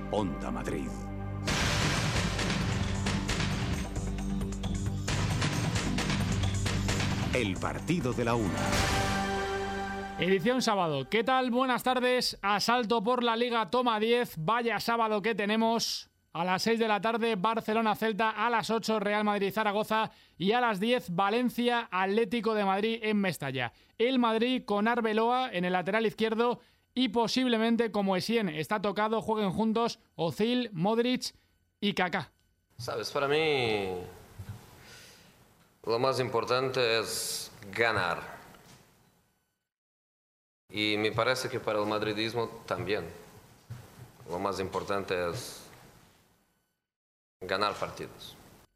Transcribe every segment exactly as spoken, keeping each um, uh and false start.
Onda Madrid. El partido de la una. Edición sábado. ¿Qué tal? Buenas tardes. Asalto por la Liga Toma diez. Vaya sábado que tenemos. A las seis de la tarde, Barcelona-Celta. A las ocho, Real Madrid-Zaragoza. Y a las diez, Valencia-Atlético de Madrid en Mestalla. El Madrid con Arbeloa en el lateral izquierdo y posiblemente, como Essien está tocado, jueguen juntos Özil, Modric y Kaká. Sabes, para mí lo más importante es ganar. Y me parece que para el madridismo también. Lo más importante es ganar partidos.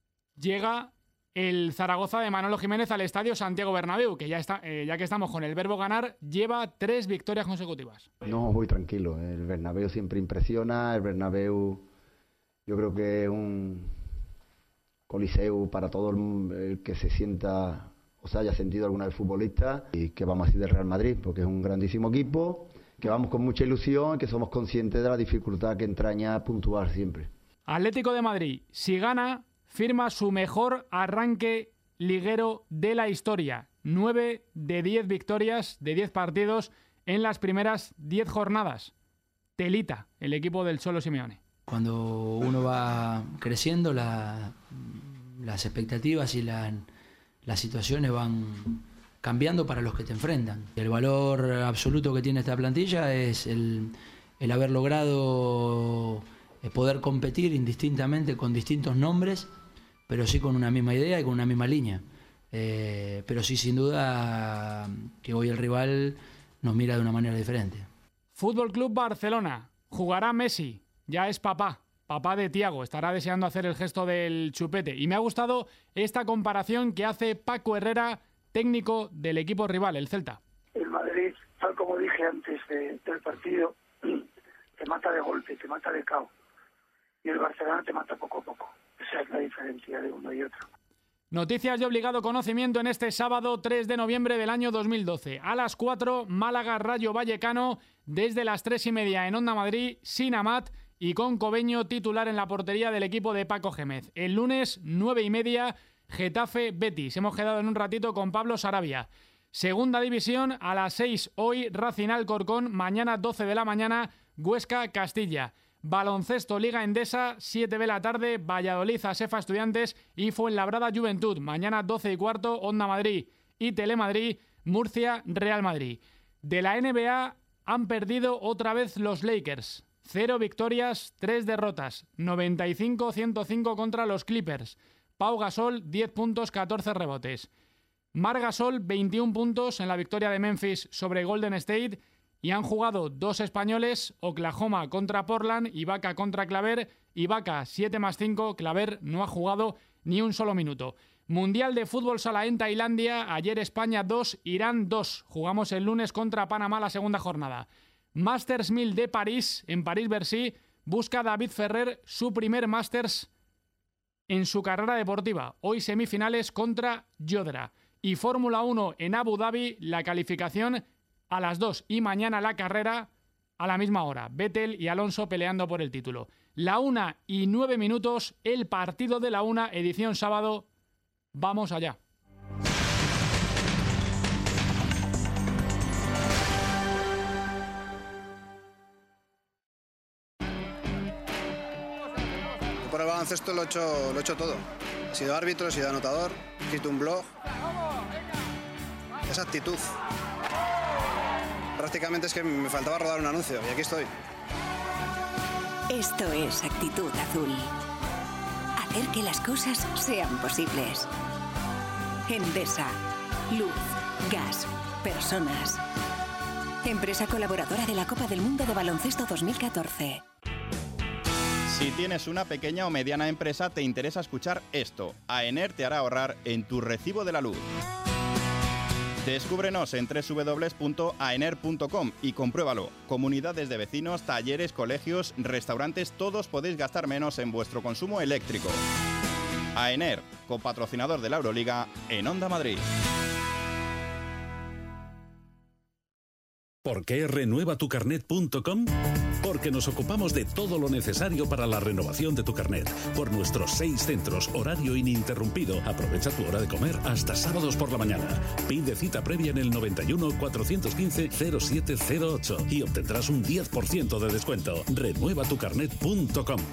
Llega el Zaragoza de Manolo Jiménez al estadio Santiago Bernabéu, que ya está, eh, ya que estamos con el verbo ganar, lleva tres victorias consecutivas. No, voy tranquilo. El Bernabéu siempre impresiona. El Bernabéu, yo creo que es un coliseo para todo el, el que se sienta o se haya sentido alguna vez futbolista, y que vamos así del Real Madrid, porque es un grandísimo equipo, que vamos con mucha ilusión y que somos conscientes de la dificultad que entraña puntuar siempre. Atlético de Madrid, si gana, firma su mejor arranque liguero de la historia. nueve de diez victorias de diez partidos en las primeras diez jornadas. Telita, el equipo del Cholo Simeone. Cuando uno va creciendo, la, las expectativas y la, las situaciones van cambiando para los que te enfrentan. El valor absoluto que tiene esta plantilla es el, el haber logrado poder competir indistintamente con distintos nombres, pero sí con una misma idea y con una misma línea. Eh, pero sí, sin duda, que hoy el rival nos mira de una manera diferente. Fútbol Club Barcelona. Jugará Messi. Ya es papá. Papá de Thiago. Estará deseando hacer el gesto del chupete. Y me ha gustado esta comparación que hace Paco Herrera, técnico del equipo rival, el Celta. El Madrid, tal como dije antes de, del partido, te mata de golpe, te mata de cao. Y el Barcelona te mata poco a poco. Esa es la diferencia de uno y otro. Noticias de obligado conocimiento en este sábado tres de noviembre del año dos mil doce. A las cuatro, Málaga Rayo Vallecano, desde las tres y media en Onda Madrid, sin Amat y con Cobeño titular en la portería del equipo de Paco Gémez. El lunes, nueve y media, Getafe Betis. Hemos quedado en un ratito con Pablo Sarabia. Segunda división, a las seis hoy, Racing Alcorcón, mañana doce de la mañana, Huesca Castilla. Baloncesto Liga Endesa, siete de la tarde, Valladolid Asefa Estudiantes y Fuenlabrada Juventud. Mañana doce y cuarto, Onda Madrid y Telemadrid, Murcia Real Madrid. De la N B A han perdido otra vez los Lakers. Cero victorias, tres derrotas. noventa y cinco a ciento cinco contra los Clippers. Pau Gasol, diez puntos, catorce rebotes. Marc Gasol, veintiún puntos en la victoria de Memphis sobre Golden State. Y han jugado dos españoles, Oklahoma contra Portland, Ibaka contra Claver. Ibaka siete más cinco, Claver no ha jugado ni un solo minuto. Mundial de Fútbol Sala en Tailandia, ayer España dos, Irán dos. Jugamos el lunes contra Panamá la segunda jornada. Masters mil de París, en París-Bercy, busca David Ferrer su primer Masters en su carrera deportiva. Hoy semifinales contra Yodra. Y Fórmula uno en Abu Dhabi, la calificación a las dos y mañana la carrera a la misma hora. Vettel y Alonso peleando por el título. La una y nueve minutos, el partido de la una, edición sábado. Vamos allá. Por el baloncesto lo he hecho, lo he hecho todo. He sido árbitro, he sido anotador, he escrito un blog. Esa actitud. Prácticamente es que me faltaba rodar un anuncio y aquí estoy. Esto es Actitud Azul. Hacer que las cosas sean posibles. Endesa. Luz, gas, personas. Empresa colaboradora de la Copa del Mundo de Baloncesto dos mil catorce. Si tienes una pequeña o mediana empresa, te interesa escuchar esto. AENER te hará ahorrar en tu recibo de la luz. Descúbrenos en doble u doble u doble u punto aener punto com y compruébalo. Comunidades de vecinos, talleres, colegios, restaurantes, todos podéis gastar menos en vuestro consumo eléctrico. AENER, copatrocinador de la Euroliga en Onda Madrid. ¿Por qué renueva tu carnet punto com? Porque nos ocupamos de todo lo necesario para la renovación de tu carnet. Por nuestros seis centros, horario ininterrumpido. Aprovecha tu hora de comer hasta sábados por la mañana. Pide cita previa en el noventa y uno, cuatrocientos quince, cero siete cero ocho y obtendrás un diez por ciento de descuento. renueva tu carnet punto com.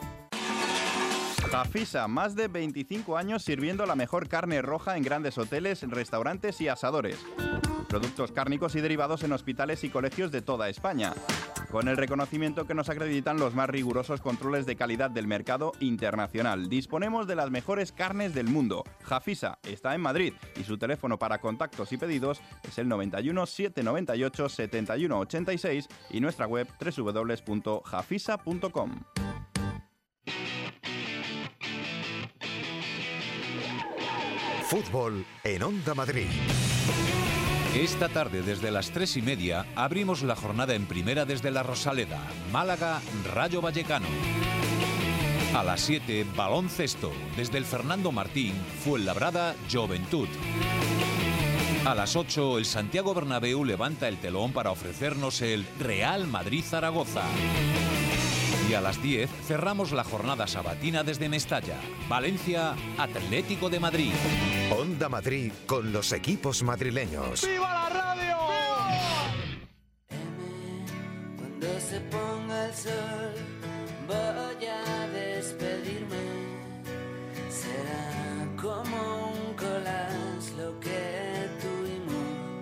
Jafisa, más de veinticinco años sirviendo la mejor carne roja en grandes hoteles, restaurantes y asadores. Productos cárnicos y derivados en hospitales y colegios de toda España. Con el reconocimiento que nos acreditan los más rigurosos controles de calidad del mercado internacional. Disponemos de las mejores carnes del mundo. Jafisa está en Madrid y su teléfono para contactos y pedidos es el noventa y uno, setecientos noventa y ocho, setenta y uno ochenta y seis y nuestra web doble u doble u doble u punto jafisa punto com. Fútbol en Onda Madrid. Esta tarde, desde las tres y media, abrimos la jornada en primera desde la Rosaleda, Málaga, Rayo Vallecano. A las siete, baloncesto, desde el Fernando Martín, Fuenlabrada, Juventud. A las ocho, el Santiago Bernabéu levanta el telón para ofrecernos el Real Madrid-Zaragoza. Y a las diez cerramos la jornada sabatina desde Mestalla, Valencia, Atlético de Madrid. Onda Madrid con los equipos madrileños. ¡Viva la radio! Cuando se ponga el sol voy a despedirme. Será como un collage lo que tuvimos.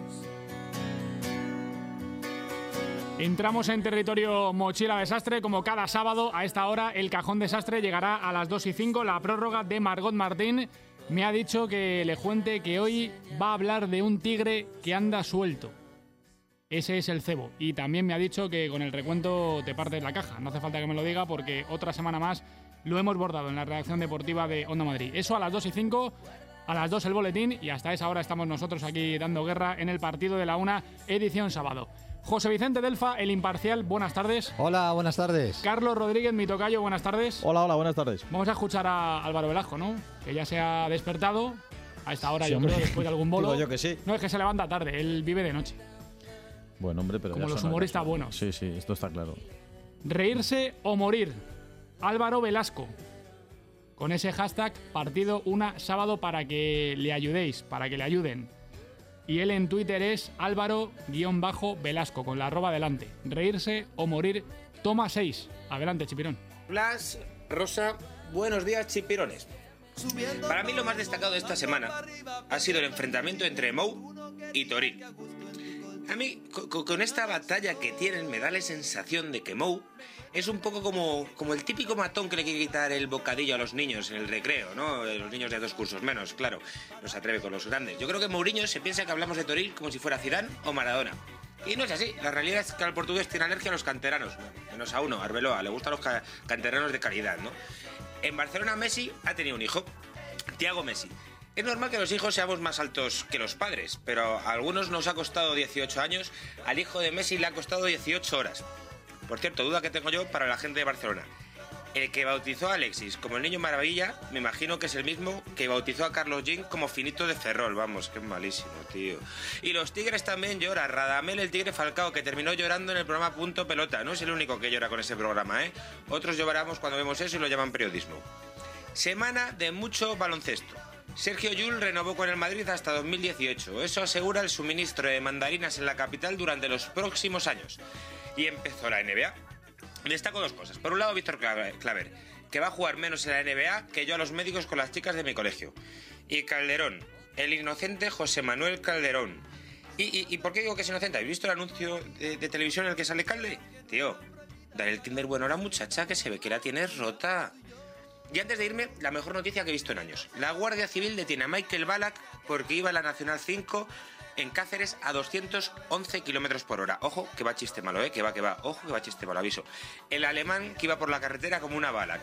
Entramos en territorio mochila desastre, como cada sábado a esta hora. El cajón desastre llegará a las dos y cinco. La prórroga de Margot Martín me ha dicho que le cuente que hoy va a hablar de un tigre que anda suelto. Ese es el cebo. Y también me ha dicho que con el recuento te partes la caja. No hace falta que me lo diga porque otra semana más lo hemos bordado en la redacción deportiva de Onda Madrid. Eso a las dos y cinco. A las dos el boletín y hasta esa hora estamos nosotros aquí dando guerra en el partido de la una, edición sábado. José Vicente Delfa, el imparcial, buenas tardes. Hola, buenas tardes. Carlos Rodríguez, mi tocayo, buenas tardes. Hola, hola, buenas tardes. Vamos a escuchar a Álvaro Velasco, ¿no? Que ya se ha despertado a esta hora, sí, yo hombre. creo, después de algún bolo. Digo yo que sí. No, es que se levanta tarde, él vive de noche. Bueno, hombre, pero como ya los son humoristas horas. buenos. Sí, sí, esto está claro. Reírse o morir. Álvaro Velasco. Con ese hashtag partido una sábado para que le ayudéis, para que le ayuden. Y él en Twitter es Álvaro-Velasco, con la arroba delante. Reírse o morir, toma seis. Adelante, Chipirón. Blas, Rosa, buenos días, Chipirones. Para mí lo más destacado de esta semana ha sido el enfrentamiento entre Mou y Torín. A mí, con esta batalla que tienen, me da la sensación de que Mou es un poco como, como el típico matón que le quiere quitar el bocadillo a los niños en el recreo, ¿no? Los niños de dos cursos menos, claro. No se atreve con los grandes. Yo creo que Mourinho se piensa que hablamos de Torín como si fuera Zidane o Maradona. Y no es así. La realidad es que al portugués tiene alergia a los canteranos. Menos a uno, a Arbeloa. Le gustan los ca- canteranos de calidad, ¿no? En Barcelona, Messi ha tenido un hijo, Thiago Messi. Es normal que los hijos seamos más altos que los padres, pero a algunos nos ha costado dieciocho años, al hijo de Messi le ha costado dieciocho horas. Por cierto, duda que tengo yo para la gente de Barcelona. El que bautizó a Alexis como el niño maravilla, me imagino que es el mismo que bautizó a Carlos Jean como finito de Ferrol. Vamos, que es malísimo, tío. Y los tigres también lloran. Radamel, el tigre Falcao, que terminó llorando en el programa Punto Pelota. No es el único que llora con ese programa, ¿eh? Otros lloramos cuando vemos eso y lo llaman periodismo. Semana de mucho baloncesto. Sergio Llull renovó con el Madrid hasta dos mil dieciocho. Eso asegura el suministro de mandarinas en la capital durante los próximos años. Y empezó la N B A. Destaco dos cosas. Por un lado, Víctor Claver, que va a jugar menos en la N B A que yo a los médicos con las chicas de mi colegio. Y Calderón, el inocente José Manuel Calderón. ¿Y, y, y por qué digo que es inocente? ¿Habéis visto el anuncio de, de televisión en el que sale Calde? Tío, dale el Tinder bueno a la muchacha, que se ve que la tienes rota. Y antes de irme, la mejor noticia que he visto en años. La Guardia Civil detiene a Michael Ballack porque iba a la Nacional cinco en Cáceres a doscientos once kilómetros por hora. Ojo, que va chiste malo, ¿eh? Que va, que va. Ojo, que va chiste malo, aviso. El alemán que iba por la carretera como una bala.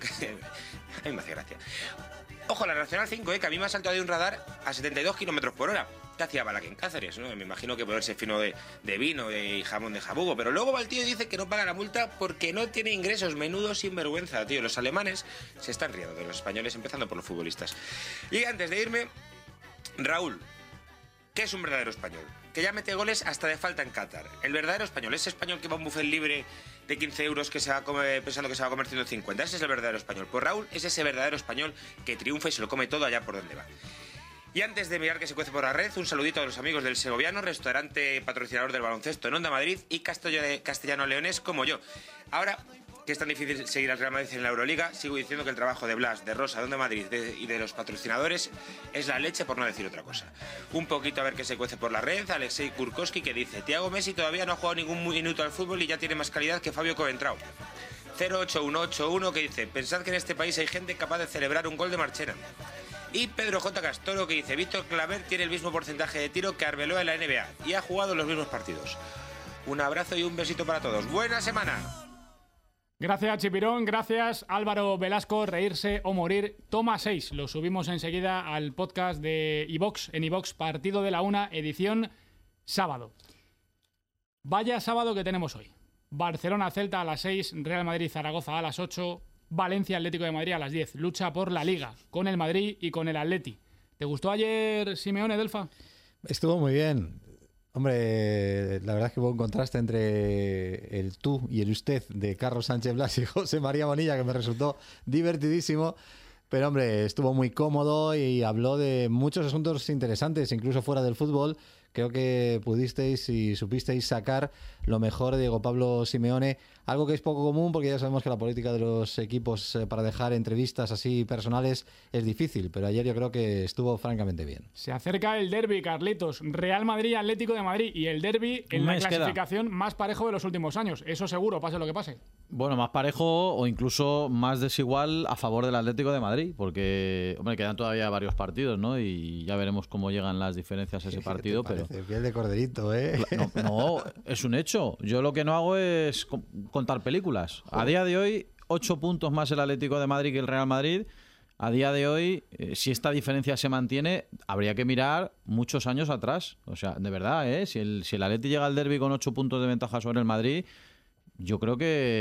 A mí me hace gracia. Ojo, la Nacional cinco, ¿eh? Que a mí me ha saltado de un radar a setenta y dos kilómetros por hora. ¿Qué hacía Ballack en Cáceres, no? Me imagino que ponerse fino de, de vino y jamón de jabugo. Pero luego va el tío y dice que no paga la multa porque no tiene ingresos. Menudo sinvergüenza, tío. Los alemanes se están riendo de los españoles, empezando por los futbolistas. Y antes de irme, Raúl, ¿qué es un verdadero español? que ya mete goles hasta de falta en Qatar. El verdadero español, ese español que va a un buffet libre de quince euros que se va a comer, pensando que se va a comer ciento cincuenta. Ese es el verdadero español. Pues Raúl es ese verdadero español que triunfa y se lo come todo allá por donde va. Y antes de mirar que se cuece por la red, un saludito a los amigos del Segoviano, restaurante patrocinador del baloncesto en Onda Madrid y castellano-leonés como yo. Ahora que es tan difícil seguir al Real Madrid en la Euroliga, sigo diciendo que el trabajo de Blas, de Rosa, de Onda Madrid de, y de los patrocinadores es la leche, por no decir otra cosa. Un poquito a ver qué se cuece por la red. Alexei Kurkowski, que dice: Thiago Messi todavía no ha jugado ningún minuto al fútbol y ya tiene más calidad que Fabio Coentrao. cero ocho uno ocho uno, que dice: pensad que en este país hay gente capaz de celebrar un gol de Marchena. Y Pedro J. Castoro, que dice: Víctor Claver tiene el mismo porcentaje de tiro que Arbeloa en la N B A y ha jugado los mismos partidos. Un abrazo y un besito para todos. ¡Buena semana! Gracias, Chipirón. Gracias, Álvaro Velasco. Reírse o morir. Toma seis. Lo subimos enseguida al podcast de iVox, en iVox, Partido de la Una, edición sábado. Vaya sábado que tenemos hoy. Barcelona-Celta a las seis, Real Madrid-Zaragoza a las ocho, Valencia-Atlético de Madrid a las diez. Lucha por la Liga, con el Madrid y con el Atleti. ¿Te gustó ayer Simeone, Delfa? Estuvo muy bien. Hombre, la verdad es que hubo un contraste entre el tú y el usted de Carlos Sánchez Blas y José María Bonilla que me resultó divertidísimo. Pero, hombre, estuvo muy cómodo y habló de muchos asuntos interesantes, incluso fuera del fútbol. Creo que pudisteis y supisteis sacar lo mejor de Diego Pablo Simeone, algo que es poco común porque ya sabemos que la política de los equipos eh, para dejar entrevistas así personales es difícil, pero ayer yo creo que estuvo francamente bien. Se acerca el derbi, Carlitos. Real Madrid-Atlético de Madrid y el derbi en la clasificación queda. Más parejo de los últimos años. Eso seguro, pase lo que pase. Bueno, más parejo o incluso más desigual a favor del Atlético de Madrid, porque, hombre, quedan todavía varios partidos, ¿no? Y ya veremos cómo llegan las diferencias a ese partido, pero... Piel de corderito, ¿eh? No, no, es un hecho. Yo lo que no hago es contar películas. A día de hoy, ocho puntos más el Atlético de Madrid que el Real Madrid. A día de hoy, eh, si esta diferencia se mantiene, habría que mirar muchos años atrás. O sea, de verdad, ¿eh? Si el, si el Atleti llega al derbi con ocho puntos de ventaja sobre el Madrid, yo creo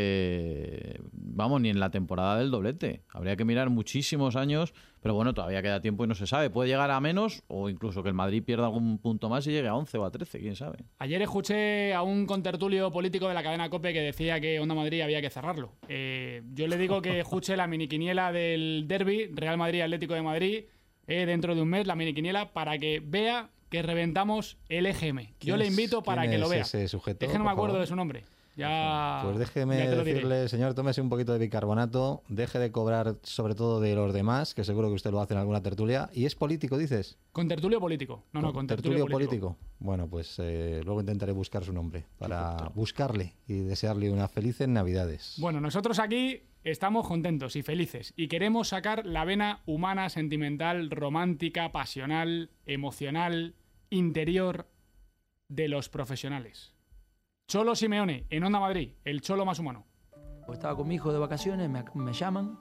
que, vamos, ni en la temporada del doblete. Habría que mirar muchísimos años, pero bueno, todavía queda tiempo y no se sabe. Puede llegar a menos o incluso que el Madrid pierda algún punto más y llegue a once o a trece, quién sabe. Ayer escuché a un contertulio político de la cadena COPE que decía que Onda Madrid había que cerrarlo. Eh, yo le digo que escuche la miniquiniela del derbi, Real Madrid-Atlético de Madrid, eh, dentro de un mes, la miniquiniela, para que vea que reventamos el E G M. Yo le invito para que lo vea. Ese sujeto, es que no me acuerdo de su nombre. Ya, pues déjeme ya decirle, señor, tómese un poquito de bicarbonato, deje de cobrar sobre todo de los demás, que seguro que usted lo hace en alguna tertulia. ¿Y es político, dices? Con tertulio político. No, no, con tertulio, tertulio político. político. Bueno, pues eh, luego intentaré buscar su nombre para buscarle y desearle unas felices Navidades. Bueno, nosotros aquí estamos contentos y felices y queremos sacar la vena humana, sentimental, romántica, pasional, emocional, interior de los profesionales. Cholo Simeone, en Onda Madrid, el cholo más humano. Estaba con mi hijo de vacaciones, me, me llaman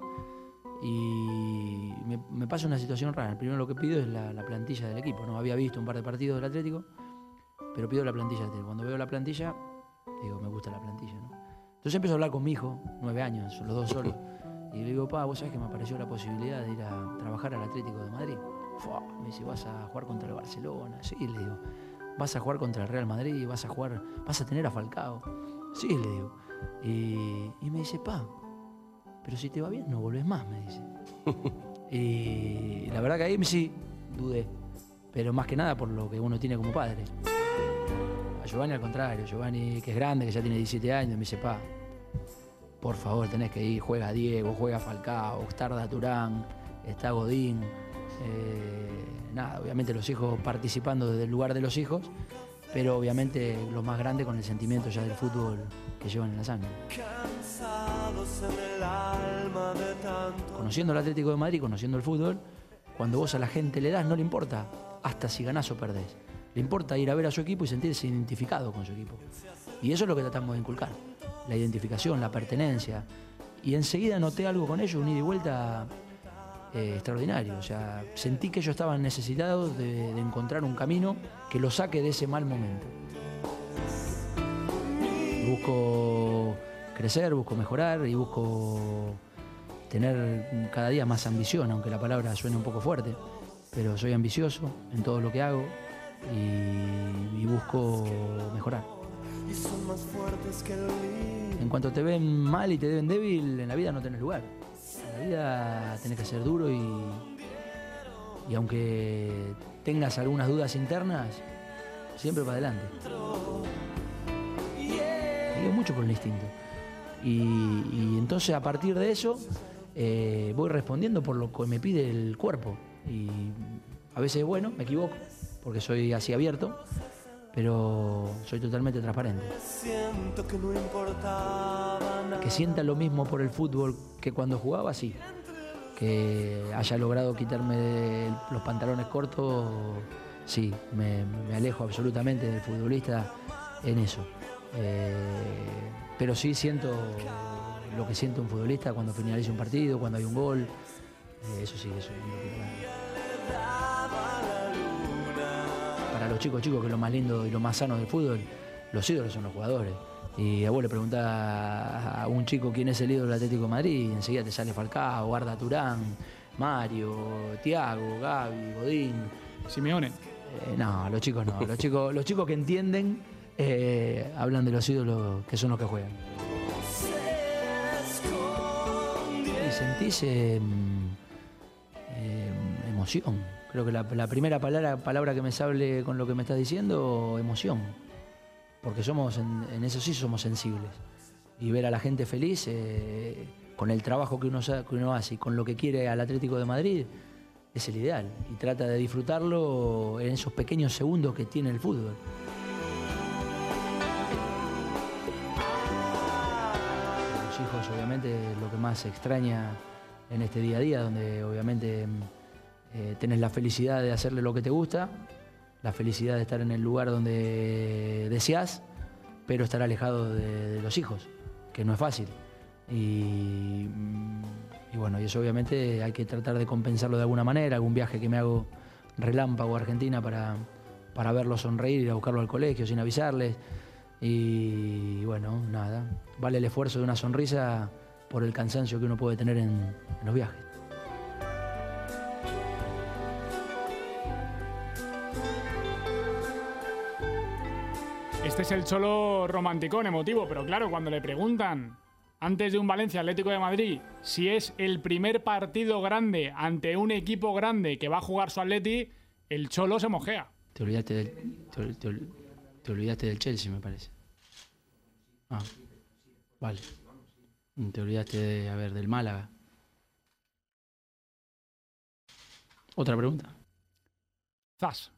y me, me pasa una situación rara. Primero lo que pido es la, la plantilla del equipo. No había visto un par de partidos del Atlético, pero pido la plantilla del Atlético. Cuando veo la plantilla, digo, me gusta la plantilla, ¿no? Entonces empiezo a hablar con mi hijo, nueve años, los dos solos, y le digo, pa, vos sabés que me apareció la posibilidad de ir a trabajar al Atlético de Madrid. Fua, me dice, ¿vas a jugar contra el Barcelona? Sí, le digo. ¿Vas a jugar contra el Real Madrid? ¿Vas a jugar? ¿Vas a tener a Falcao? Sí, le digo. Y, y me dice, pa, pero si te va bien no volvés más, me dice. Y la verdad que ahí sí dudé, pero más que nada por lo que uno tiene como padre. A Giovanni al contrario, Giovanni que es grande, que ya tiene diecisiete años, me dice, pa, por favor tenés que ir, juega Diego, juega Falcao, tarda Turán, está Godín. Eh, nada, obviamente los hijos participando desde el lugar de los hijos, pero obviamente los más grandes con el sentimiento ya del fútbol que llevan en la sangre. Conociendo el Atlético de Madrid, conociendo el fútbol, cuando vos a la gente le das no le importa hasta si ganás o perdés, le importa ir a ver a su equipo y sentirse identificado con su equipo, y eso es lo que tratamos de inculcar, la identificación, la pertenencia, y enseguida noté algo con ellos, un ida y vuelta Eh, extraordinario. O sea, sentí que ellos estaban necesitados de, de encontrar un camino que los saque de ese mal momento. Busco crecer, busco mejorar y busco tener cada día más ambición, aunque la palabra suene un poco fuerte, pero soy ambicioso en todo lo que hago y, y busco mejorar. En cuanto te ven mal y te ven débil, en la vida no tenés lugar. En la vida tenés que ser duro y, y aunque tengas algunas dudas internas, siempre para adelante. Me guío mucho por el instinto. Y, y entonces a partir de eso eh, voy respondiendo por lo que me pide el cuerpo. Y a veces, bueno, me equivoco, porque soy así abierto, pero soy totalmente transparente. Que sienta lo mismo por el fútbol que cuando jugaba, sí. Que haya logrado quitarme los pantalones cortos, sí. Me, me alejo absolutamente del futbolista en eso. Eh, pero sí siento lo que siente un futbolista cuando finaliza un partido, cuando hay un gol. Eh, eso sí, eso es lo que... Para los chicos, chicos, que es lo más lindo y lo más sano del fútbol, los ídolos son los jugadores. Y a vos le preguntás a un chico quién es el ídolo del Atlético de Madrid, y enseguida te sale Falcao, Arda Turán, Mario, Thiago, Gavi, Godín. Simeone. Eh, no, los chicos no. Los chicos, los chicos que entienden eh, hablan de los ídolos que son los que juegan. Y sentís eh, eh, emoción. Creo que la, la primera palabra, palabra que me sale con lo que me estás diciendo, emoción. Porque somos, en, en eso sí somos sensibles. Y ver a la gente feliz eh, con el trabajo que uno, que uno hace y con lo que quiere al Atlético de Madrid es el ideal. Y trata de disfrutarlo en esos pequeños segundos que tiene el fútbol. Los hijos obviamente es lo que más se extraña en este día a día, donde obviamente... Eh, tenés la felicidad de hacerle lo que te gusta, la felicidad de estar en el lugar donde deseás, pero estar alejado de, de los hijos, que no es fácil. Y, y bueno, y eso obviamente hay que tratar de compensarlo de alguna manera, algún viaje que me hago relámpago a Argentina para, para verlo sonreír, ir a buscarlo al colegio sin avisarles. Y bueno, nada, vale el esfuerzo de una sonrisa por el cansancio que uno puede tener en, en los viajes. Este es el Cholo romanticón, emotivo, pero claro, cuando le preguntan antes de un Valencia Atlético de Madrid si es el primer partido grande ante un equipo grande que va a jugar su Atleti, el Cholo se mojea. Te olvidaste del, te, te, te olvidaste del Chelsea, me parece. Ah, vale. Te olvidaste de, a ver, del Málaga. ¿Otra pregunta? Zas.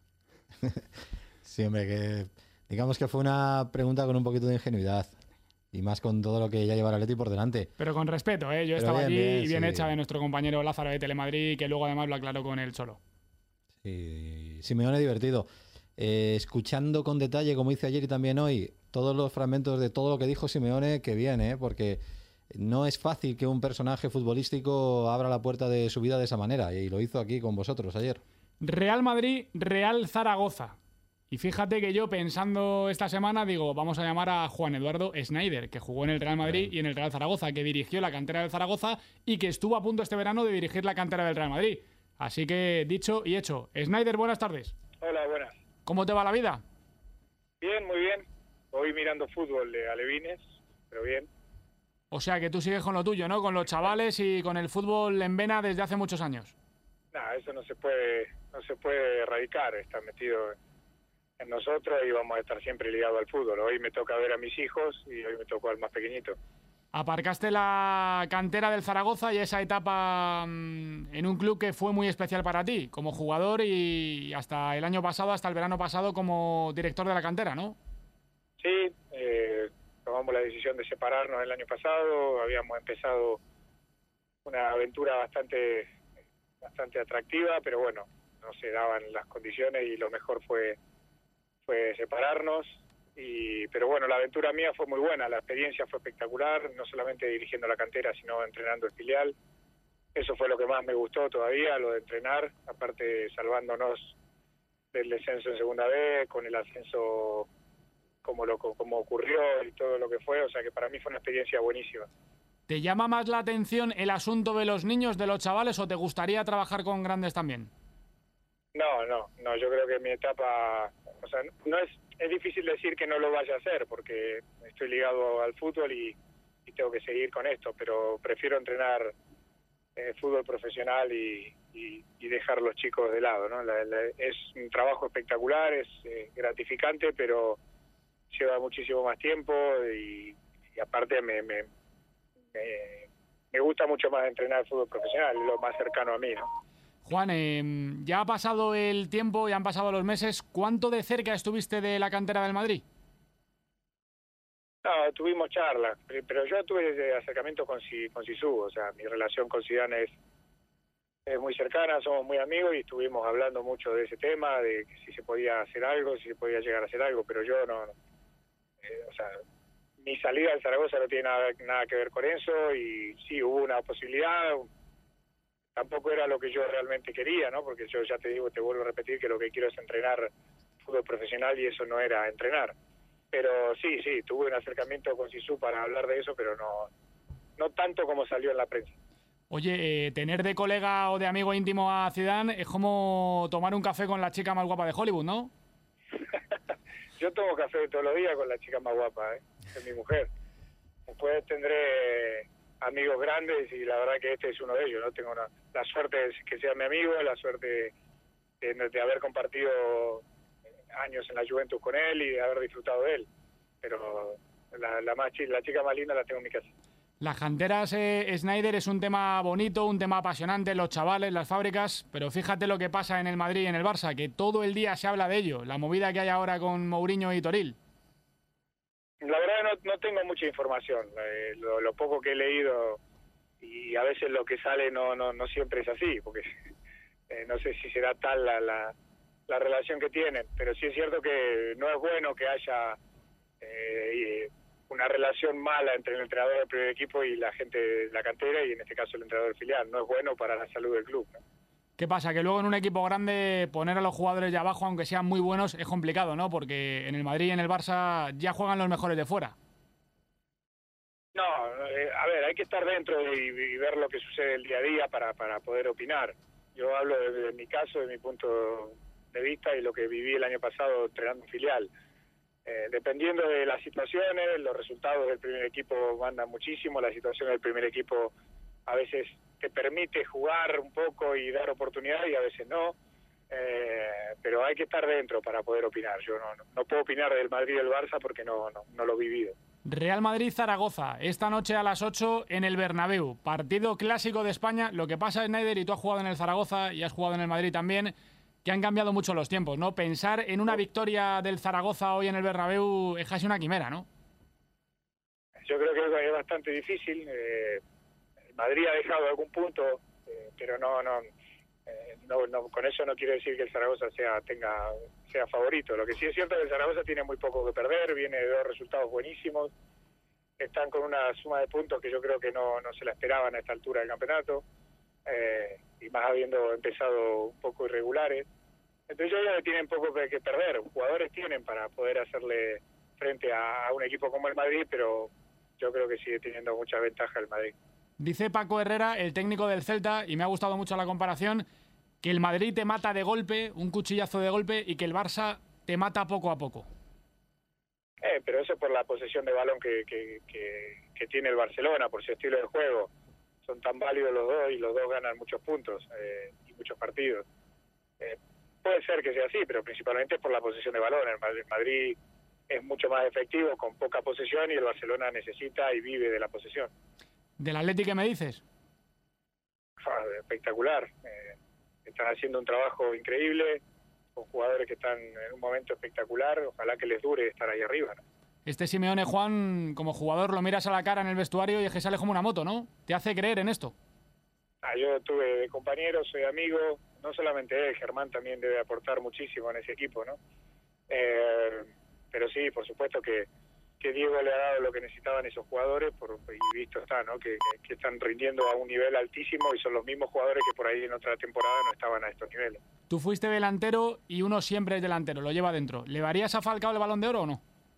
Sí, hombre, que... Digamos que fue una pregunta con un poquito de ingenuidad. Y más con todo lo que ya lleva el Atleti por delante. Pero con respeto, ¿eh? Yo Pero estaba bien, allí bien, y bien sí. hecha de nuestro compañero Lázaro de Telemadrid, que luego además lo aclaró con el Cholo. Sí, Simeone divertido. Eh, escuchando con detalle, como hice ayer y también hoy, todos los fragmentos de todo lo que dijo Simeone, que bien, ¿eh? Porque no es fácil que un personaje futbolístico abra la puerta de su vida de esa manera. Y lo hizo aquí con vosotros ayer. Real Madrid, Real Zaragoza. Y fíjate que yo pensando esta semana digo, vamos a llamar a Juan Eduardo Schneider, que jugó en el Real Madrid y en el Real Zaragoza, que dirigió la cantera del Zaragoza y que estuvo a punto este verano de dirigir la cantera del Real Madrid. Así que dicho y hecho. Schneider, buenas tardes. Hola, buenas. ¿Cómo te va la vida? Bien, muy bien. Hoy mirando fútbol de alevines, pero bien. O sea que tú sigues con lo tuyo, ¿no? Con los chavales y con el fútbol en vena desde hace muchos años. Nada, eso no se puede, no se puede erradicar, está metido en nosotros y vamos a estar siempre ligados al fútbol. Hoy me toca ver a mis hijos y hoy me tocó al más pequeñito. Aparcaste la cantera del Zaragoza y esa etapa mmm, en un club que fue muy especial para ti, como jugador y hasta el año pasado, hasta el verano pasado, como director de la cantera, ¿no? Sí, eh, tomamos la decisión de separarnos el año pasado, habíamos empezado una aventura bastante, bastante atractiva, pero bueno, no se daban las condiciones y lo mejor fue... fue separarnos, y pero bueno, la aventura mía fue muy buena, la experiencia fue espectacular, no solamente dirigiendo la cantera, sino entrenando el filial. Eso fue lo que más me gustó todavía, lo de entrenar, aparte salvándonos del descenso en segunda B, con el ascenso como lo como ocurrió y todo lo que fue, o sea que para mí fue una experiencia buenísima. ¿Te llama más la atención el asunto de los niños, de los chavales, o te gustaría trabajar con grandes también? No, no, no, yo creo que mi etapa, o sea, no es, es difícil decir que no lo vaya a hacer porque estoy ligado al fútbol y, y tengo que seguir con esto, pero prefiero entrenar eh, fútbol profesional y, y, y dejar a los chicos de lado, ¿no? La, la, es un trabajo espectacular, es eh, gratificante, pero lleva muchísimo más tiempo y, y aparte me, me, me, me gusta mucho más entrenar fútbol profesional, es lo más cercano a mí, ¿no? Juan, eh, ya ha pasado el tiempo, ya han pasado los meses. ¿Cuánto de cerca estuviste de la cantera del Madrid? No, tuvimos charlas, pero yo tuve de acercamiento con, con Zizou, o sea, mi relación con Zidane es, es muy cercana, somos muy amigos y estuvimos hablando mucho de ese tema, de que si se podía hacer algo, si se podía llegar a hacer algo, pero yo no, eh, o sea, mi salida al Zaragoza no tiene nada, nada que ver con eso y sí, hubo una posibilidad. Tampoco era lo que yo realmente quería, ¿no? Porque yo ya te digo, te vuelvo a repetir que lo que quiero es entrenar fútbol profesional y eso no era entrenar. Pero sí, sí, tuve un acercamiento con Zizou para hablar de eso, pero no, no tanto como salió en la prensa. Oye, eh, tener de colega o de amigo íntimo a Zidane es como tomar un café con la chica más guapa de Hollywood, ¿no? Yo tomo café todos los días con la chica más guapa, ¿eh? Es mi mujer. Después tendré amigos grandes y la verdad que este es uno de ellos, ¿no? Tengo una, la suerte de que sea mi amigo, la suerte de, de haber compartido años en la Juventus con él y de haber disfrutado de él, pero la, la, más, la chica más linda la tengo en mi casa. Las canteras, eh, Snyder, es un tema bonito, un tema apasionante, los chavales, las fábricas, pero fíjate lo que pasa en el Madrid y en el Barça, que todo el día se habla de ello, la movida que hay ahora con Mourinho y Toril. La verdad no, no tengo mucha información, eh, lo, lo poco que he leído y a veces lo que sale no no, no siempre es así, porque eh, no sé si será tal la, la, la relación que tienen, pero sí es cierto que no es bueno que haya eh, una relación mala entre el entrenador del primer equipo y la gente de la cantera y en este caso el entrenador del filial, no es bueno para la salud del club, ¿no? ¿Qué pasa? Que luego en un equipo grande poner a los jugadores de abajo, aunque sean muy buenos, es complicado, ¿no? Porque en el Madrid y en el Barça ya juegan los mejores de fuera. No, eh, a ver, hay que estar dentro y, y ver lo que sucede el día a día para, para poder opinar. Yo hablo de, de mi caso, de mi punto de vista y lo que viví el año pasado entrenando un filial. Eh, dependiendo de las situaciones, los resultados del primer equipo mandan muchísimo, la situación del primer equipo a veces te permite jugar un poco y dar oportunidad y a veces no, eh, pero hay que estar dentro para poder opinar. Yo no, no, no puedo opinar del Madrid y del Barça porque no, no, no lo he vivido. Real Madrid-Zaragoza, esta noche a las ocho en el Bernabéu, partido clásico de España. Lo que pasa, Snyder, y tú has jugado en el Zaragoza y has jugado en el Madrid también, que han cambiado mucho los tiempos, ¿no? Pensar en una victoria del Zaragoza hoy en el Bernabéu es casi una quimera, ¿no? Yo creo que es bastante difícil. Eh, Madrid ha dejado algún punto, eh, pero no, no, eh, no, no, con eso no quiero decir que el Zaragoza sea tenga sea favorito. Lo que sí es cierto es que el Zaragoza tiene muy poco que perder, viene de dos resultados buenísimos, están con una suma de puntos que yo creo que no, no se la esperaban a esta altura del campeonato, eh, y más habiendo empezado un poco irregulares. Entonces ellos ya tienen poco que perder, jugadores tienen para poder hacerle frente a, a un equipo como el Madrid, pero yo creo que sigue teniendo mucha ventaja el Madrid. Dice Paco Herrera, el técnico del Celta, y me ha gustado mucho la comparación, que el Madrid te mata de golpe, un cuchillazo de golpe, y que el Barça te mata poco a poco. Eh, pero eso por la posesión de balón que, que, que, que tiene el Barcelona, por su estilo de juego. Son tan válidos los dos y los dos ganan muchos puntos eh, y muchos partidos. Eh, puede ser que sea así, pero principalmente por la posesión de balón. El Madrid, Madrid es mucho más efectivo con poca posesión y el Barcelona necesita y vive de la posesión. ¿Del Atleti qué me dices? Ah, espectacular. Eh, están haciendo un trabajo increíble con jugadores que están en un momento espectacular. Ojalá que les dure estar ahí arriba, ¿no? Este Simeone, Juan, como jugador lo miras a la cara en el vestuario y es que sale como una moto, ¿no? ¿Te hace creer en esto? Ah, yo tuve de compañeros, soy amigo, no solamente él, Germán también debe aportar muchísimo en ese equipo, ¿no? Eh, pero sí, por supuesto que, que Diego le ha dado lo que necesitaban esos jugadores, por, y visto está, ¿no? Que, que, que están rindiendo a un nivel altísimo y son los mismos jugadores que por ahí en otra temporada no estaban a estos niveles. Tú fuiste delantero y uno siempre es delantero, lo lleva dentro. ¿Le darías a Falcao el Balón de Oro o no?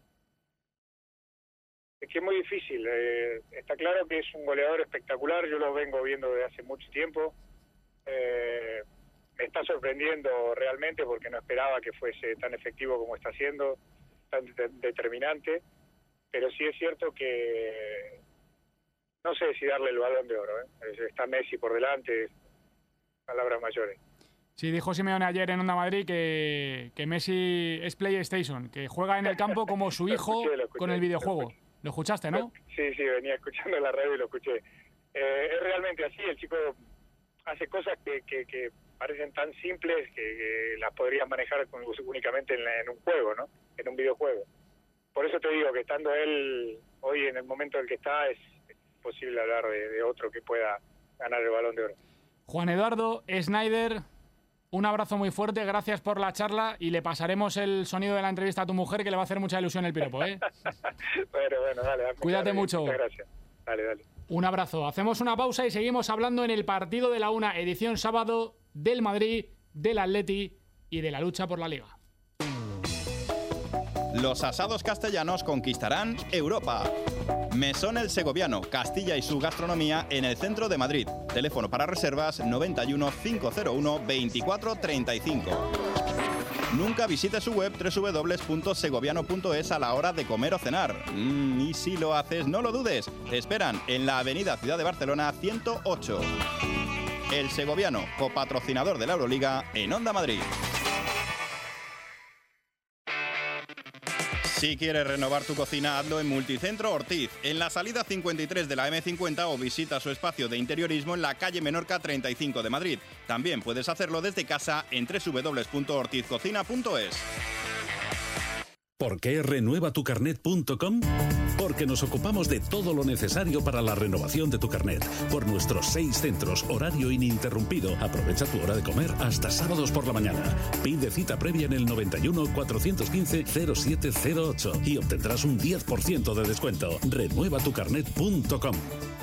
Es que es muy difícil. Eh, está claro que es un goleador espectacular, yo lo vengo viendo desde hace mucho tiempo. Eh, me está sorprendiendo realmente porque no esperaba que fuese tan efectivo como está siendo, tan de- determinante, pero sí es cierto que no sé si darle el Balón de Oro, ¿eh? Está Messi por delante, palabras mayores. Sí, dijo Simeone ayer en Onda Madrid que, que Messi es PlayStation, que juega en el campo como su Lo hijo escuché, lo escuché, con el videojuego. Lo escuchaste, ¿no? Sí, sí, venía escuchando la radio y lo escuché. Eh, es realmente así, el chico hace cosas que, que, que parecen tan simples que, que las podrías manejar con- únicamente en, la- en un juego, ¿no? En un videojuego. Por eso te digo que estando él hoy en el momento en el que está, es imposible hablar de, de otro que pueda ganar el Balón de Oro. Juan Eduardo Snyder, un abrazo muy fuerte, gracias por la charla y le pasaremos el sonido de la entrevista a tu mujer que le va a hacer mucha ilusión el piropo, ¿eh? Bueno, bueno, dale. dame- Cuídate dale, mucho. Muchas gracias. Dale, dale. Un abrazo. Hacemos una pausa y seguimos hablando en el partido de la una, edición sábado del Madrid, del Atleti y de la lucha por la Liga. Los asados castellanos conquistarán Europa. Mesón El Segoviano, Castilla y su gastronomía en el centro de Madrid. Teléfono para reservas noventa y uno, quinientos uno, veinticuatro treinta y cinco. Nunca visite su web doble u doble u doble u punto segoviano punto es a la hora de comer o cenar. Mm, y si lo haces, no lo dudes. Te esperan en la avenida Ciudad de Barcelona ciento ocho. El Segoviano, copatrocinador de la Euroliga en Onda Madrid. Si quieres renovar tu cocina, hazlo en Multicentro Ortiz, en la salida cincuenta y tres de la eme cincuenta o visita su espacio de interiorismo en la calle Menorca treinta y cinco de Madrid. También puedes hacerlo desde casa en doble u doble u doble u punto ortiz cocina punto es. ¿Por qué renueva tu carnet punto com? Porque nos ocupamos de todo lo necesario para la renovación de tu carnet. Por nuestros seis centros, horario ininterrumpido. Aprovecha tu hora de comer hasta sábados por la mañana. Pide cita previa en el noventa y uno, cuatrocientos quince, cero siete cero ocho y obtendrás un diez por ciento de descuento. renueva tu carnet punto com.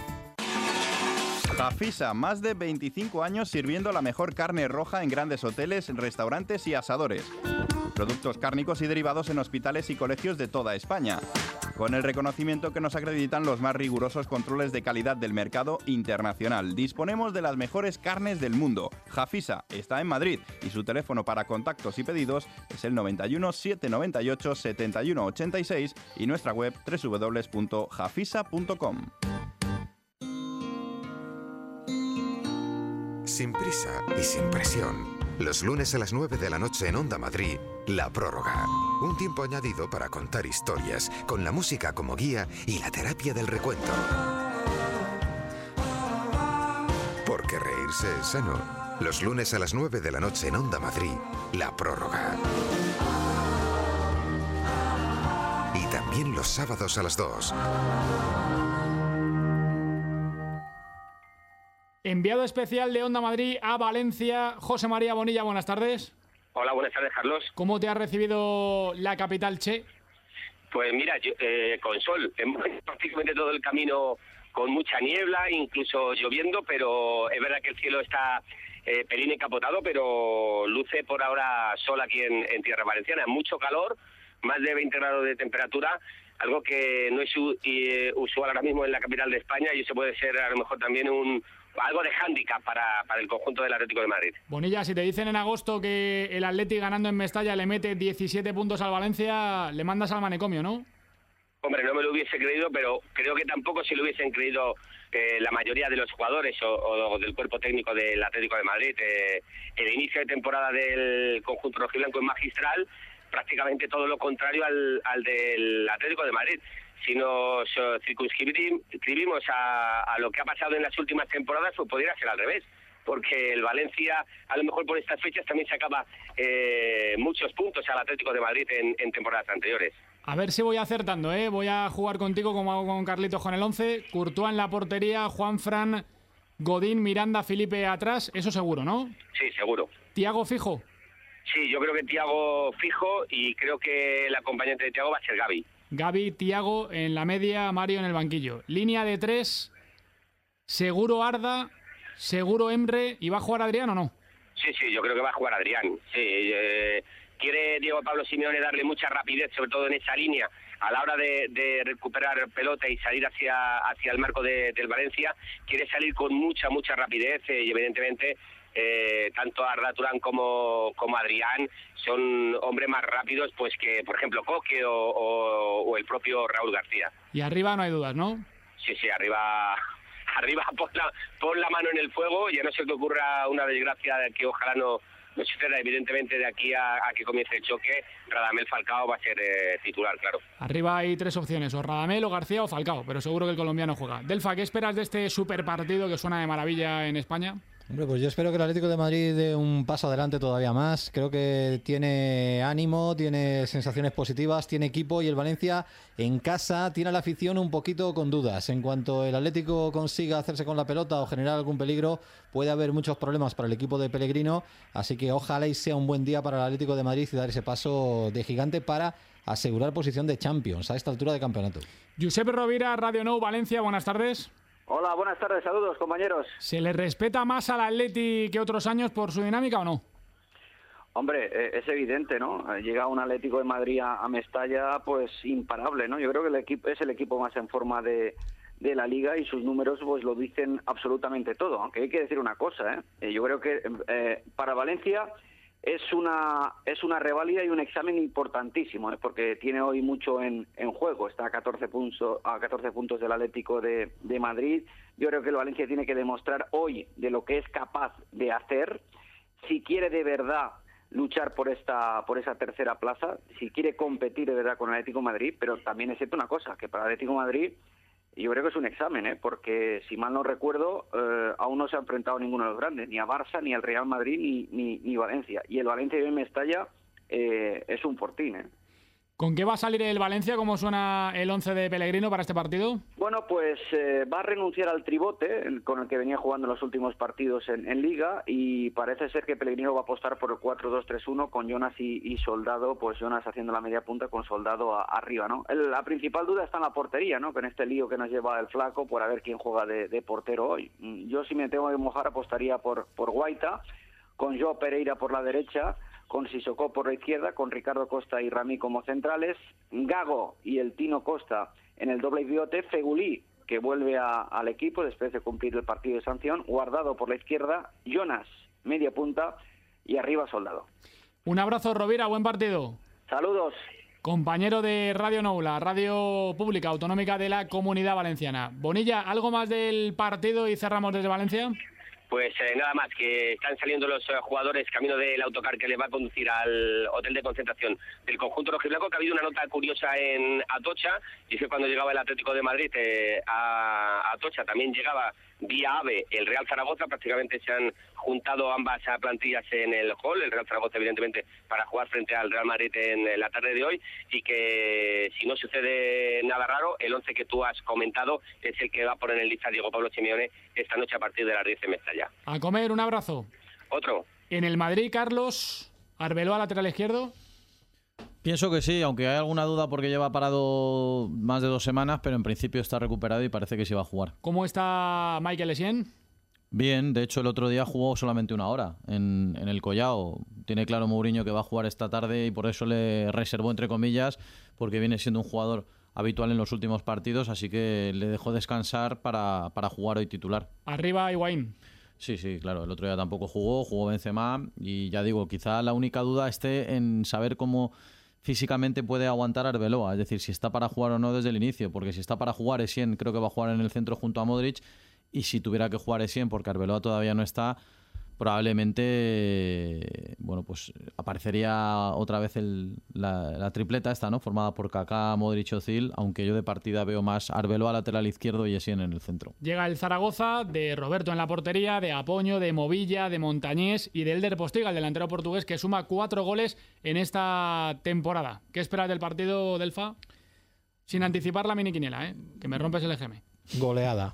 Jafisa, más de veinticinco años sirviendo la mejor carne roja en grandes hoteles, restaurantes y asadores. Productos cárnicos y derivados en hospitales y colegios de toda España. Con el reconocimiento que nos acreditan los más rigurosos controles de calidad del mercado internacional. Disponemos de las mejores carnes del mundo. Jafisa está en Madrid y su teléfono para contactos y pedidos es el noventa y uno, setecientos noventa y ocho, setenta y uno ochenta y seis y nuestra web doble u doble u doble u punto jafisa punto com. Sin prisa y sin presión. Los lunes a las nueve de la noche en Onda Madrid, La Prórroga. Un tiempo añadido para contar historias, con la música como guía y la terapia del recuento. Porque reírse es sano. Los lunes a las nueve de la noche en Onda Madrid, La Prórroga. Y también los sábados a las dos. Enviado especial de Onda Madrid a Valencia, José María Bonilla, buenas tardes. Hola, buenas tardes, Carlos. ¿Cómo te ha recibido la capital che? Pues mira, yo, eh, con sol, hemos hecho prácticamente todo el camino con mucha niebla, incluso lloviendo, pero es verdad que el cielo está eh, pelín encapotado, pero luce por ahora sol aquí en, en tierra valenciana. Mucho calor, más de veinte grados de temperatura, algo que no es u- y, usual ahora mismo en la capital de España, y eso puede ser a lo mejor también un algo de hándicap para, para el conjunto del Atlético de Madrid. Bonilla, si te dicen en agosto que el Atleti ganando en Mestalla le mete diecisiete puntos al Valencia, le mandas al manicomio, ¿no? Hombre, no me lo hubiese creído, pero creo que tampoco si lo hubiesen creído eh, la mayoría de los jugadores o, o del cuerpo técnico del Atlético de Madrid. Eh, el inicio de temporada del conjunto rojiblanco es magistral, prácticamente todo lo contrario al, al del Atlético de Madrid. Si nos eh, circunscribimos a, a lo que ha pasado en las últimas temporadas, pues podría ser al revés, porque el Valencia, a lo mejor por estas fechas, también sacaba eh, muchos puntos al Atlético de Madrid en, en temporadas anteriores. A ver si voy acertando, ¿eh? Voy a jugar contigo como hago con Carlitos con el once. Courtois en la portería, Juanfran, Godín, Miranda, Felipe atrás, eso seguro, ¿no? Sí, seguro. ¿Thiago fijo? Sí, yo creo que Thiago fijo y creo que el acompañante de Thiago va a ser Gavi. Gavi, Thiago en la media, Mario en el banquillo. Línea de tres, seguro Arda, seguro Emre, ¿y va a jugar Adrián o no? Sí, sí, yo creo que va a jugar Adrián. Sí, eh, quiere Diego Pablo Simeone darle mucha rapidez, sobre todo en esa línea, a la hora de, de recuperar pelota y salir hacia, hacia el marco de, del Valencia. Quiere salir con mucha, mucha rapidez eh, y evidentemente eh, tanto Arda Turán como, como Adrián son hombres más rápidos pues que, por ejemplo, Coque o, o, o el propio Raúl García. Y arriba no hay dudas, ¿no? Sí, sí, arriba... Arriba pon la, pon la mano en el fuego, ya no se te ocurra una desgracia que ojalá no, no suceda. Evidentemente de aquí a, a que comience el choque, Radamel Falcao va a ser eh, titular, claro. Arriba hay tres opciones, o Radamel, o García o Falcao, pero seguro que el colombiano juega. Delfa, ¿qué esperas de este super partido que suena de maravilla en España? Hombre, pues yo espero que el Atlético de Madrid dé un paso adelante todavía más. Creo que tiene ánimo, tiene sensaciones positivas, tiene equipo, y el Valencia en casa tiene a la afición un poquito con dudas. En cuanto el Atlético consiga hacerse con la pelota o generar algún peligro, puede haber muchos problemas para el equipo de Pellegrino, así que ojalá y sea un buen día para el Atlético de Madrid y dar ese paso de gigante para asegurar posición de Champions a esta altura de campeonato. Giuseppe Rovira, Radio Nou, Valencia, buenas tardes. Hola, buenas tardes, saludos compañeros. ¿Se le respeta más al Atleti que otros años por su dinámica o no? Hombre, eh, es evidente, ¿no? Llega un Atlético de Madrid a, a Mestalla, pues imparable, ¿no? Yo creo que el equipo es el equipo más en forma de, de la Liga, y sus números pues lo dicen absolutamente todo. Aunque hay que decir una cosa, ¿eh? Eh, yo creo que eh, para Valencia es una es una reválida y un examen importantísimo, ¿eh? Porque tiene hoy mucho en, en juego. Está a catorce puntos a catorce puntos del Atlético de, de Madrid. Yo creo que el Valencia tiene que demostrar hoy de lo que es capaz de hacer, si quiere de verdad luchar por esta por esa tercera plaza, si quiere competir de verdad con el Atlético de Madrid. Pero también es cierto una cosa, que para el Atlético de Madrid yo creo que es un examen, ¿eh? Porque si mal no recuerdo, eh, aún no se ha enfrentado ninguno de los grandes, ni a Barça, ni al Real Madrid, ni, ni, ni Valencia. Y el Valencia de Mestalla eh, es un fortín, ¿eh? ¿Con qué va a salir el Valencia? ¿Cómo suena el once de Pellegrino para este partido? Bueno, pues eh, va a renunciar al tribote con el que venía jugando en los últimos partidos en, en Liga, y parece ser que Pellegrino va a apostar por el cuatro dos tres uno con Jonas y, y Soldado, pues Jonas haciendo la media punta con Soldado a, arriba, ¿no? El, la principal duda está en la portería, ¿no? Con este lío que nos lleva el Flaco por a ver quién juega de, de portero hoy. Yo, si me tengo que mojar, apostaría por, por Guaita, con Joao Pereira por la derecha, con Sissoko por la izquierda, con Ricardo Costa y Rami como centrales, Gago y el Tino Costa en el doble pivote, Fegulí, que vuelve a, al equipo después de cumplir el partido de sanción, Guardado por la izquierda, Jonas, media punta, y arriba Soldado. Un abrazo, Rovira, buen partido. Saludos. Compañero de Radio Nou, la radio pública autonómica de la Comunidad Valenciana. Bonilla, ¿algo más del partido y cerramos desde Valencia? Pues eh, nada más, que están saliendo los eh, jugadores camino del autocar que les va a conducir al hotel de concentración del conjunto rojiblanco, que ha habido una nota curiosa en Atocha, y es que cuando llegaba el Atlético de Madrid eh, a Atocha también llegaba vía AVE el Real Zaragoza. Prácticamente se han juntado ambas plantillas en el hall, el Real Zaragoza evidentemente para jugar frente al Real Madrid en la tarde de hoy, y que si no sucede nada raro, el once que tú has comentado es el que va a poner en lista Diego Pablo Simeone esta noche a partir de las diez en Mestalla. A comer, un abrazo. Otro. En el Madrid, Carlos, Arbeloa lateral izquierdo. Pienso que sí, aunque hay alguna duda porque lleva parado más de dos semanas, pero en principio está recuperado y parece que sí va a jugar. ¿Cómo está Michael Essien? Bien, de hecho el otro día jugó solamente una hora en, en el Collao. Tiene claro Mourinho que va a jugar esta tarde y por eso le reservó, entre comillas, porque viene siendo un jugador habitual en los últimos partidos, así que le dejó descansar para, para jugar hoy titular. Arriba Higuaín. Sí, sí, claro, el otro día tampoco jugó, jugó Benzema, y ya digo, quizá la única duda esté en saber cómo físicamente puede aguantar Arbeloa, es decir, si está para jugar o no desde el inicio, porque si está para jugar Essien, creo que va a jugar en el centro junto a Modric, y si tuviera que jugar Essien porque Arbeloa todavía no está, probablemente bueno, pues aparecería otra vez el, la, la tripleta esta, ¿no? Formada por Kaká, Modric, Özil, aunque yo de partida veo más Arbeloa lateral izquierdo y Essien en el centro. Llega el Zaragoza, de Roberto en la portería, de Apoño, de Movilla, de Montañés y de Elder Postiga, el delantero portugués que suma cuatro goles en esta temporada. ¿Qué esperas del partido, Delfa? Sin anticipar la miniquiniela, ¿eh? Que me rompes el ejeme. Goleada.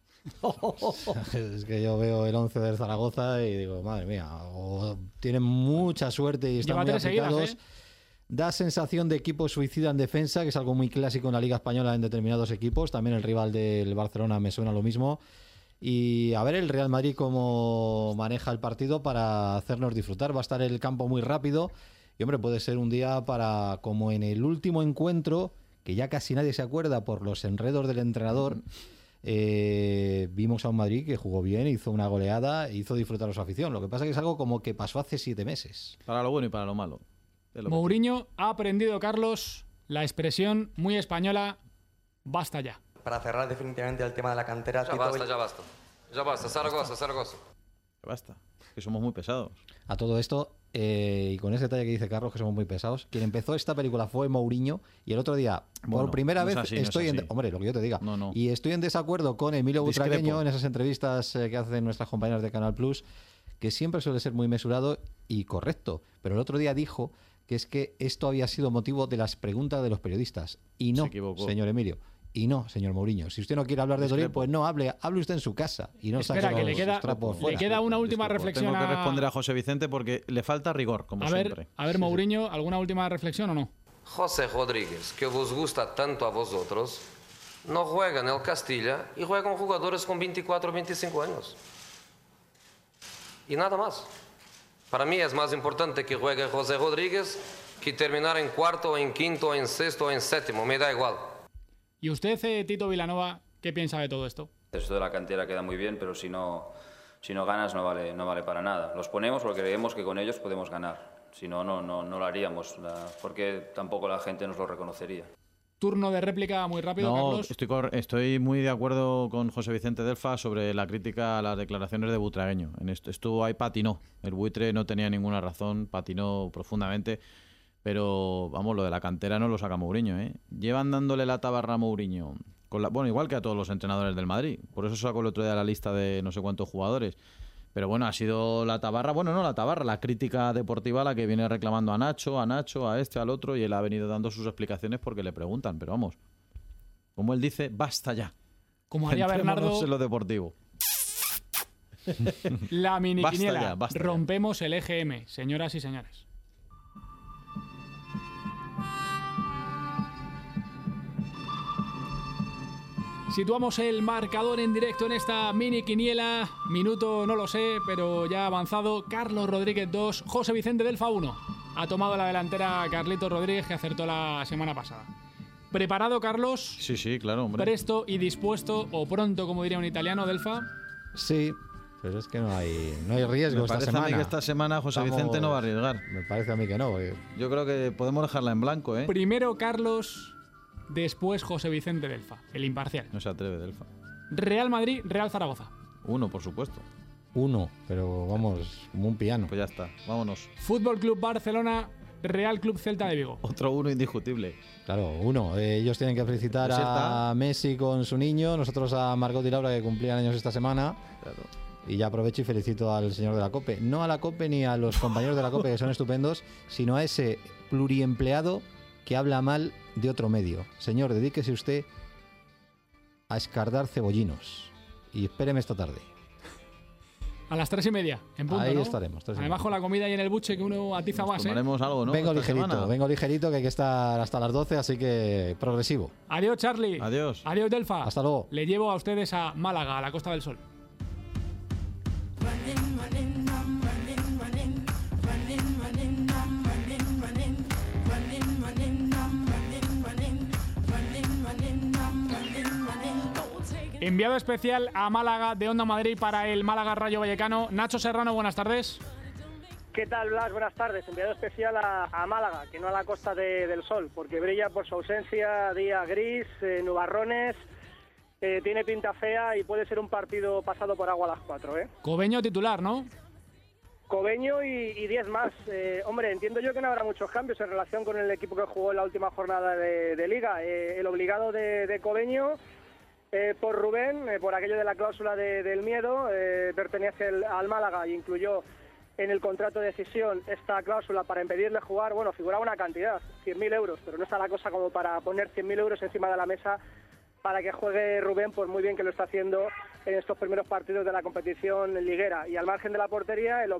Es que yo veo el once del Zaragoza y digo, madre mía, o tienen mucha suerte y están Lleva muy tres aplicados. seguidas, ¿eh? Da sensación de equipo suicida en defensa, que es algo muy clásico en la Liga Española en determinados equipos. También el rival del Barcelona me suena lo mismo. Y a ver el Real Madrid cómo maneja el partido para hacernos disfrutar. Va a estar el campo muy rápido y, hombre, puede ser un día para, como en el último encuentro, que ya casi nadie se acuerda por los enredos del entrenador, eh, vimos a un Madrid que jugó bien, hizo una goleada e hizo disfrutar a su afición. Lo que pasa es que es algo como que pasó hace siete meses. Para lo bueno y para lo malo. Lo Mourinho ha aprendido, Carlos, la expresión muy española, basta ya. Para cerrar definitivamente el tema de la cantera... Ya basta, ya basta. Ya basta, Zaragoza, Zaragoza. Ya basta, que somos muy pesados. A todo esto, eh, y con ese detalle que dice Carlos, que somos muy pesados, quien empezó esta película fue Mourinho, y el otro día, bueno, por primera no vez, así, estoy no en... Hombre, lo que yo te diga. No, no. Y estoy en desacuerdo con Emilio Discrepo. Butragueño en esas entrevistas eh, que hacen nuestras compañeras de Canal Plus, que siempre suele ser muy mesurado y correcto. Pero el otro día dijo que es que esto había sido motivo de las preguntas de los periodistas. Y no, señor Emilio. Y no, señor Mourinho. Si usted no quiere hablar de Toril, pues no hable, hable usted en su casa y no Espera, saque que los le queda, trapos le fuera. queda una última Disculpo, reflexión. Tengo que a... responder a José Vicente porque le falta rigor, como a ver, siempre. A ver, Mourinho, ¿alguna última reflexión o no? José Rodríguez, que vos gusta tanto a vosotros, no juega en el Castilla y juega con jugadores con veinticuatro, veinticinco años. Y nada más. Para mí es más importante que juegue José Rodríguez que terminar en cuarto, en quinto, en sexto, en séptimo. Me da igual. ¿Y usted, eh, Tito Vilanova, qué piensa de todo esto? Esto de la cantera queda muy bien, pero si no, si no ganas no vale, no vale para nada. Los ponemos porque creemos que con ellos podemos ganar. Si no, no, no, no lo haríamos, la, porque tampoco la gente nos lo reconocería. Turno de réplica muy rápido, No, Carlos. estoy, cor- estoy muy de acuerdo con José Vicente Delfa sobre la crítica a las declaraciones de Butragueño. En esto estuvo ahí, patinó. El buitre no tenía ninguna razón, patinó profundamente. Pero, vamos, lo de la cantera no lo saca Mourinho, ¿eh? Llevan dándole la tabarra a Mourinho. Con la, bueno, igual que a todos los entrenadores del Madrid. Por eso sacó el otro día la lista de no sé cuántos jugadores. Pero bueno, ha sido la tabarra, bueno, no la tabarra, la crítica deportiva la que viene reclamando a Nacho, a Nacho, a este, al otro, y él ha venido dando sus explicaciones porque le preguntan. Pero vamos, como él dice, basta ya. Como haría Centrémonos Bernardo, en lo deportivo. la mini Basta quiniela. ya, basta ya. Rompemos el E G M, señoras y señores. Situamos el marcador en directo en esta mini quiniela. Minuto no lo sé, pero ya ha avanzado. Carlos Rodríguez dos, José Vicente Delfa uno. Ha tomado la delantera Carlitos Rodríguez, que acertó la semana pasada. ¿Preparado, Carlos? Sí, sí, claro, hombre. ¿Presto y dispuesto, o pronto, como diría un italiano, Delfa? Sí, pero es que no hay, no hay riesgo Me esta parece semana. a mí que esta semana José Vamos- Vicente no va a arriesgar. Me parece a mí que no. porque- Yo creo que podemos dejarla en blanco, ¿eh? Primero Carlos, después José Vicente Delfa, el imparcial. No se atreve, Delfa. Real Madrid, Real Zaragoza. Uno, por supuesto. Uno, pero vamos, como un piano. Pues ya está, vámonos. Fútbol Club Barcelona, Real Club Celta de Vigo. Otro uno indiscutible. Claro, uno. Eh, ellos tienen que felicitar Pues ya está. a Messi con su niño, nosotros a Margot y Laura, que cumplían años esta semana. Claro. Y ya aprovecho y felicito al señor de la COPE. No a la COPE ni a los compañeros de la COPE, que son estupendos, sino a ese pluriempleado que habla mal de otro medio. Señor, dedíquese usted a escardar cebollinos. Y espéreme esta tarde. A las tres y media, en punto, Ahí ¿no? estaremos, tres y Además, media. con la comida y en el buche que uno atiza más, ¿eh? Tomaremos algo, ¿no? vengo Esta ligerito, semana. vengo ligerito, que hay que estar hasta las doce, así que progresivo. Adiós, Charlie. Adiós. Adiós, Delfa. Hasta luego. Le llevo a ustedes a Málaga, a la Costa del Sol. Enviado especial a Málaga de Onda Madrid para el Málaga Rayo Vallecano. Nacho Serrano, buenas tardes. ¿Qué tal, Blas? Buenas tardes. Enviado especial a, a Málaga, que no a la Costa de- del Sol, porque brilla por su ausencia, día gris, eh, nubarrones, eh, tiene pinta fea y puede ser un partido pasado por agua a las cuatro, ¿eh? Cobeño titular, ¿no? Cobeño y diez más. Eh, hombre, entiendo yo que no habrá muchos cambios en relación con el equipo que jugó en la última jornada de, de Liga. Eh, el obligado de, de Cobeño, eh, por Rubén, eh, por aquello de la cláusula de- del miedo, eh, pertenece el- al Málaga y incluyó en el contrato de cesión esta cláusula para impedirle jugar. Bueno, figuraba una cantidad, cien mil euros, pero no está la cosa como para poner cien mil euros encima de la mesa para que juegue Rubén, por muy bien que lo está haciendo en estos primeros partidos de la competición liguera. Y al margen de la portería, el